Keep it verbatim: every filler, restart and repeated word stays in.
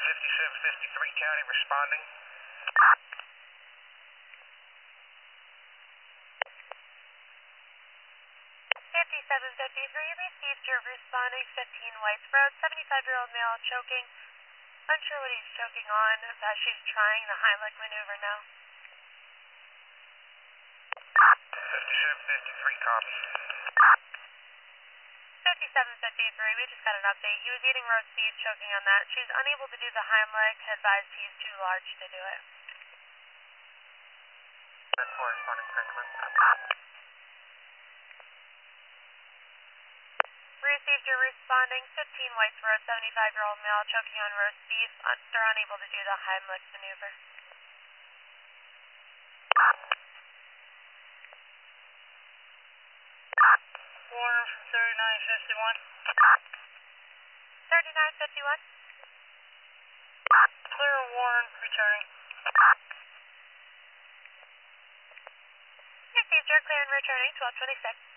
fifty-seven fifty-three County responding. fifty-seven fifty-three, received your responding fifteen Whites Road, seventy-five-year-old male choking. Unsure what he's choking on, but she's trying the Heimlich maneuver now. fifty-seven fifty-three, copy. fifty-seven fifty-three, we just got an update. He was eating roast beef, choking on that. She's unable to do the Heimlich, advised he's too large to do it. ten four responding, Franklin. Received your responding fifteen Whites Road, seventy-five-year-old male choking on roast beef. Un they're unable to do the Heimlich maneuver. Warner from thirty-nine fifty-one. thirty-nine fifty-one. Clear Warren, returning. Received your clear and returning, twelve twenty-six.